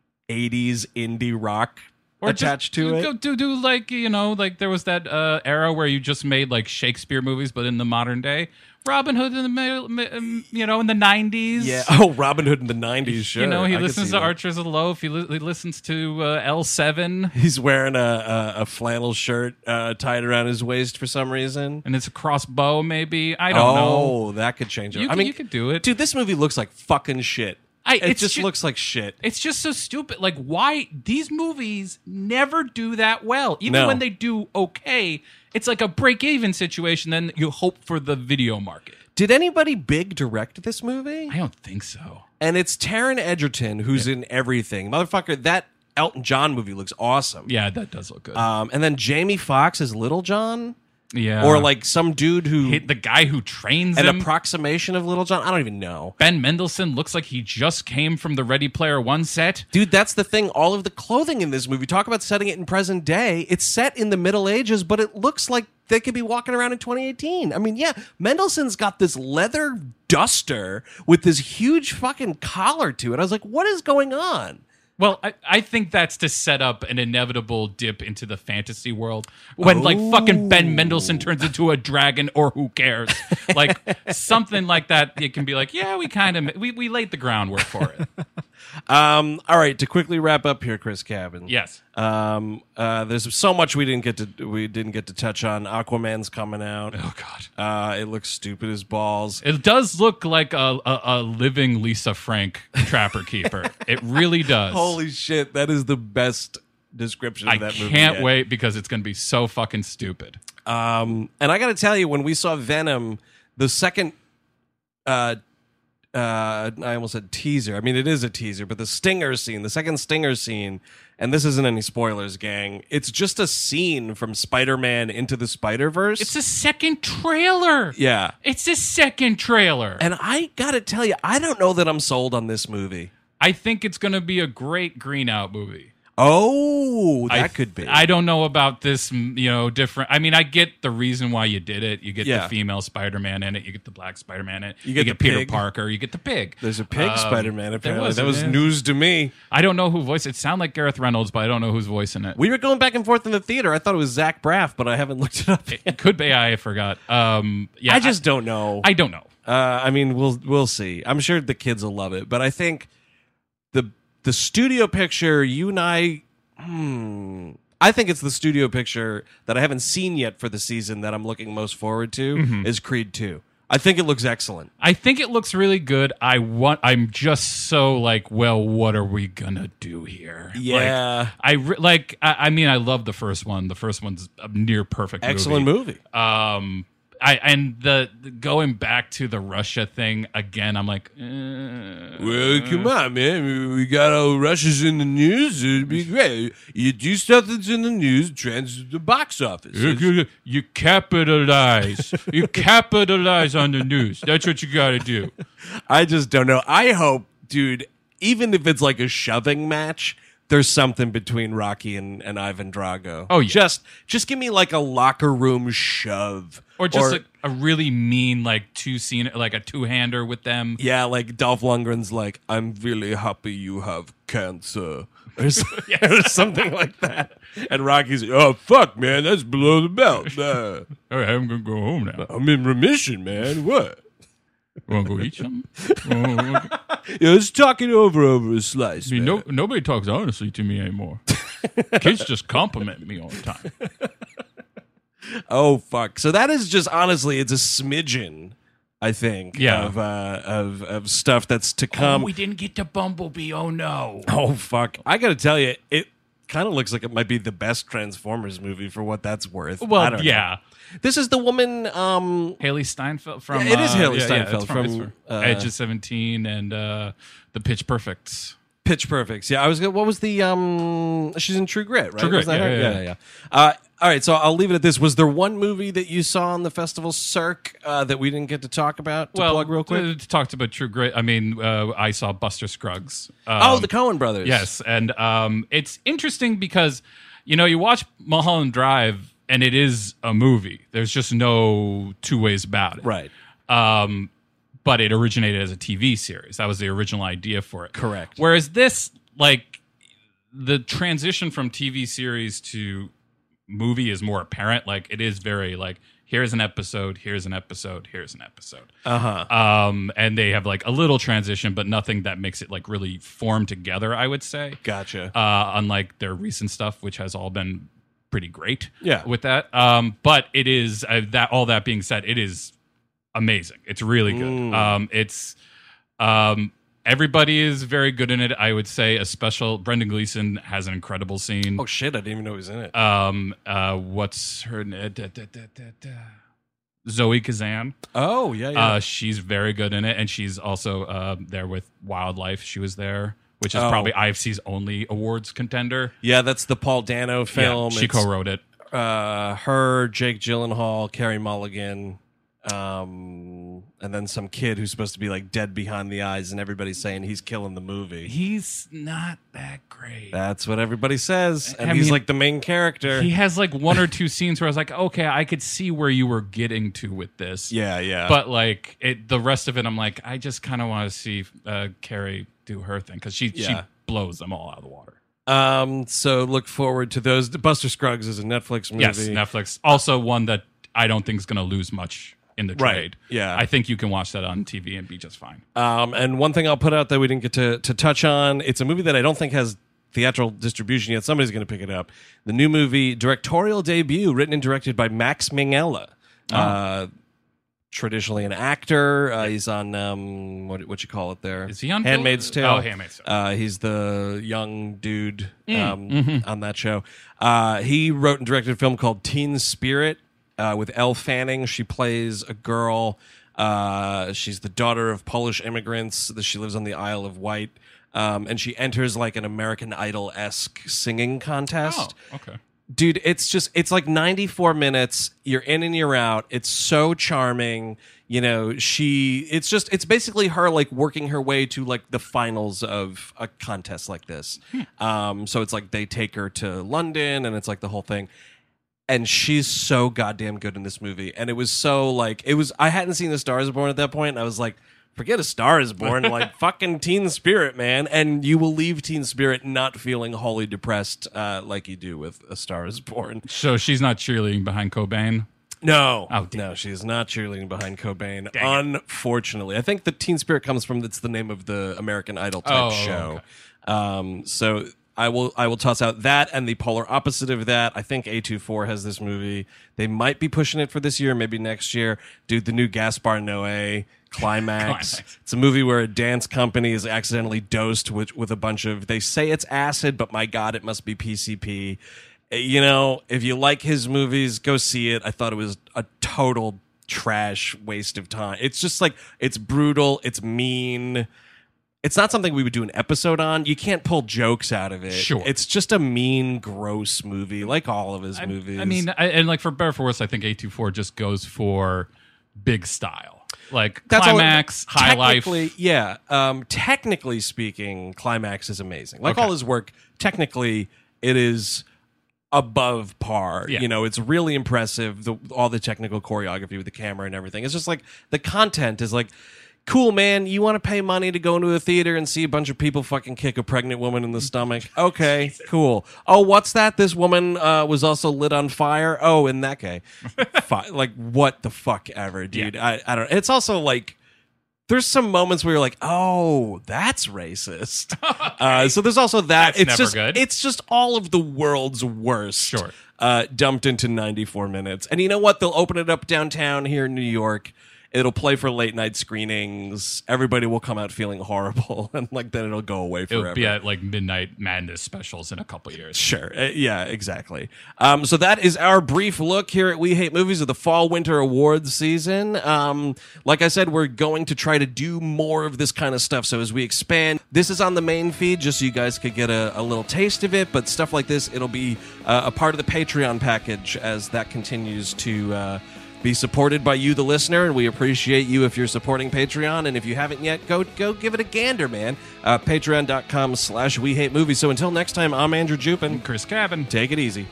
80s indie rock attached to it. Do like, like there was that era where you just made like Shakespeare movies, but in the modern day. Robin Hood in the in the 90s. Yeah. Oh, Robin Hood in the 90s, sure. He listens to Archers of the Loaf. He listens to L7. He's wearing a flannel shirt tied around his waist for some reason. And it's a crossbow, maybe. I don't know. Oh, that could change it. You could do it. Dude, this movie looks like fucking shit. It just looks like shit. It's just so stupid. Like, why? These movies never do that well. Even when they do okay, it's like a break-even situation. Then you hope for the video market. Did anybody big direct this movie? I don't think so. And it's Taron Egerton who's in everything. Motherfucker, that Elton John movie looks awesome. Yeah, that does look good. And then Jamie Foxx as Little John. Yeah. or like some dude who The guy who trains an him. approximation of Little John. I don't even know. Ben Mendelsohn looks like he just came from the Ready Player One set. Dude, that's the thing. All of the clothing in this movie, talk about setting it in present day. It's set in the Middle Ages, but it looks like they could be walking around in 2018. I mean, yeah, Mendelssohn's got this leather duster with this huge fucking collar to it. I was like, what is going on? Well, I think that's to set up an inevitable dip into the fantasy world when like fucking Ben Mendelsohn turns into a dragon, or who cares? Like something like that. It can be like, yeah, we laid the groundwork for it. All right, to quickly wrap up here, Chris Cabin. Yes. There's so much we didn't get to touch on. Aquaman's coming out. Oh God. It looks stupid as balls. It does look like a living Lisa Frank Trapper Keeper. It really does. Holy shit, that is the best description of that movie. I can't yet. wait because it's going to be so fucking stupid. And I got to tell you, when we saw Venom, the second, I almost said teaser. I mean, it is a teaser, but the stinger scene, the second stinger scene, and this isn't any spoilers, gang. It's just a scene from Spider-Man Into the Spider-Verse. It's a second trailer. Yeah. It's a second trailer. And I got to tell you, I don't know that I'm sold on this movie. I think it's going to be a great Green Out movie. Oh, that could be. I don't know about this, different. I mean, I get the reason why you did it. You get Yeah. the female Spider-Man in it. You get the black Spider-Man in it. You get the Peter pig. Parker. You get the pig. There's a pig Spider-Man, apparently. That was yeah. news to me. I don't know who voiced it. It sounded like Gareth Reynolds, but I don't know who's voicing it. We were going back and forth in the theater. I thought it was Zach Braff, but I haven't looked it up yet. It could be. I forgot. Yeah, I just don't know. I don't know. I mean, we'll see. I'm sure the kids will love it, but I think the studio picture, you and I think it's the studio picture that I haven't seen yet for the season that I'm looking most forward to is Creed 2. I think it looks excellent. I think it looks really good. I'm just so like, well, what are we gonna do here? Yeah. I love the first one. The first one's a near perfect Excellent movie. And the going back to the Russia thing again, I'm like, Well, come on, man. We got all Russia's in the news. It'd be great. You do stuff that's in the news, it translates to the box office. you capitalize. You capitalize on the news. That's what you got to do. I just don't know. I hope, dude, even if it's like a shoving match, there's something between Rocky and Ivan Drago. Oh, yeah. Just give me like a locker room shove. Or just like a really mean, like like a two-hander with them. Yeah, like Dolph Lundgren's like, I'm really happy you have cancer. Or something like that. And Rocky's like, oh, fuck, man, that's below the belt. All right, I'm going to go home now. I'm in remission, man. What? Want to go eat something? Yeah, let's talk it over a slice, See, man. nobody talks honestly to me anymore. Kids just compliment me all the time. Oh, fuck. So that is just, honestly, it's a smidgen, I think, Yeah. of stuff that's to come. We didn't get to Bumblebee. Oh, no. Oh, fuck. I got to tell you, it kind of looks like it might be the best Transformers movie for what that's worth. I Well, don't yeah. know. This is the woman... Haley Steinfeld from... Yeah, it is Haley yeah, Steinfeld it's from, Edge of 17 and the Pitch Perfects. Pitch Perfect. Yeah, what was the... she's in True Grit, right? True Grit, Was that yeah, her? yeah. All right, so I'll leave it at this. Was there one movie that you saw on the festival circ that we didn't get to talk about? Plug real quick. Talked about True Grit. I mean, I saw Buster Scruggs. The Coen brothers. Yes, and it's interesting because, you watch Mulholland Drive, and it is a movie. There's just no two ways about it. Right. But it originated as a TV series. That was the original idea for it. Correct. Whereas this, like, the transition from TV series to movie is more apparent. Like, it is very, like, here's an episode, here's an episode, here's an episode. And they have, like, a little transition, but nothing that makes it, like, really form together, I would say. Gotcha. Unlike their recent stuff, which has all been pretty great with that. But it is, all that being said, it is amazing. It's really good. Everybody is very good in it. I would say Brendan Gleeson has an incredible scene. Oh shit! I didn't even know he was in it. What's her name? Zoe Kazan. Oh yeah. She's very good in it, and she's also there with Wildlife. She was there, which is probably IFC's only awards contender. Yeah, that's the Paul Dano film. Yeah, she co-wrote it. her, Jake Gyllenhaal, Carey Mulligan, and then some kid who's supposed to be like dead behind the eyes, and everybody's saying he's killing the movie. He's not that great. That's what everybody says, and I he's mean, like the main character. He has like one or two scenes where I was like, okay, I could see where you were getting to with this. Yeah. But like the rest of it, I'm like, I just kind of want to see Carrie do her thing because she blows them all out of the water. So look forward to those. Buster Scruggs is a Netflix movie. Yes, Netflix. Also one that I don't think is going to lose much in the trade. Yeah. I think you can watch that on TV and be just fine. And one thing I'll put out that we didn't get to touch on, it's a movie that I don't think has theatrical distribution yet. Somebody's going to pick it up. The new movie, directorial debut, written and directed by Max Minghella. Traditionally an actor. He's on, what you call it there? Is he on Handmaid's Tale? Oh, Handmaid's Tale. He's the young dude on that show. He wrote and directed a film called Teen Spirit with Elle Fanning. She plays a girl. She's the daughter of Polish immigrants. She lives on the Isle of Wight. And she enters like an American Idol-esque singing contest. Oh, okay. Dude, it's like 94 minutes. You're in and you're out. It's so charming. You know, it's basically her like working her way to like the finals of a contest like this. So it's like they take her to London and it's like the whole thing. And she's so goddamn good in this movie. And it was so like, I hadn't seen The Star Is Born at that point. And I was like, forget A Star Is Born, like fucking Teen Spirit, man. And you will leave Teen Spirit not feeling wholly depressed like you do with A Star Is Born. So she's not cheerleading behind Cobain? No. Oh, no, she's not cheerleading behind Cobain, Dang unfortunately. I think the Teen Spirit comes from, it's the name of the American Idol type show. Okay. So I will toss out that and the polar opposite of that. I think A24 has this movie. They might be pushing it for this year, maybe next year. Dude, the new Gaspar Noé, Climax. It's a movie where a dance company is accidentally dosed with a bunch of, they say it's acid, but my God, it must be PCP. You know, if you like his movies, go see it. I thought it was a total trash waste of time. It's just like, it's brutal, it's mean. It's not something we would do an episode on. You can't pull jokes out of it. Sure. It's just a mean, gross movie, like all of his movies. I mean, and like for better or for worse, I think A24 just goes for big style. Like Climax, High Life. Yeah. Technically speaking, Climax is amazing. Like all his work, technically, it is above par. Yeah. You know, it's really impressive. All the technical choreography with the camera and everything. It's just like the content is like, cool, man, you want to pay money to go into a theater and see a bunch of people fucking kick a pregnant woman in the stomach? Okay, cool. Oh, what's that? This woman was also lit on fire? Oh, in that case. Like, what the fuck ever, dude? Yeah. I don't know. It's also like, there's some moments where you're like, oh, that's racist. So there's also that. That's never good. It's just all of the world's worst. Sure. Dumped into 94 minutes. And you know what? They'll open it up downtown here in New York. It'll play for late night screenings. Everybody will come out feeling horrible, and like then it'll go away forever. It'll be at like Midnight Madness specials in a couple years. Sure. Yeah, exactly. So that is our brief look here at We Hate Movies of the Fall Winter Awards season. Like I said, we're going to try to do more of this kind of stuff. So as we expand, this is on the main feed just so you guys could get a little taste of it. But stuff like this, it'll be a part of the Patreon package as that continues to be supported by you, the listener, and we appreciate you if you're supporting Patreon. And if you haven't yet, go give it a gander, man. Patreon.com/We Hate Movies. So until next time, I'm Andrew Jupin. Chris Cabin. Take it easy.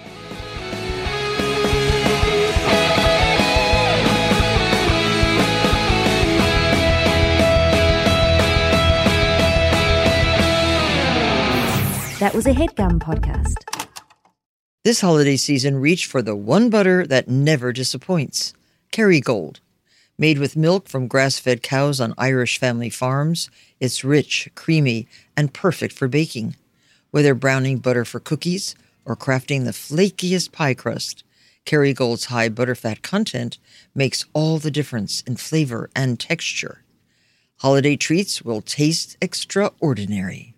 That was a HeadGum podcast. This holiday season, reach for the one butter that never disappoints. Kerrygold. Made with milk from grass-fed cows on Irish family farms, it's rich, creamy, and perfect for baking. Whether browning butter for cookies or crafting the flakiest pie crust, Kerrygold's high butterfat content makes all the difference in flavor and texture. Holiday treats will taste extraordinary.